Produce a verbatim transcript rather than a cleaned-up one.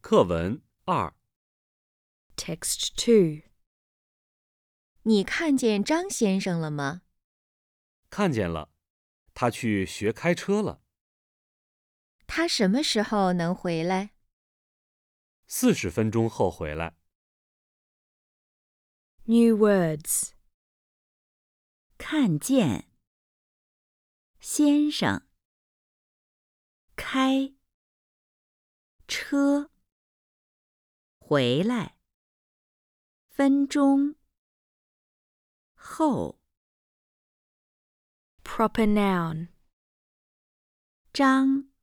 课文二 Text two. 你看见张先生了吗？ 看见了，他去学开车了。 他什么时候能回来？ 四十分钟后回来。 New words. 看见，先生，开，车，回来，分钟，后， Proper noun. 张。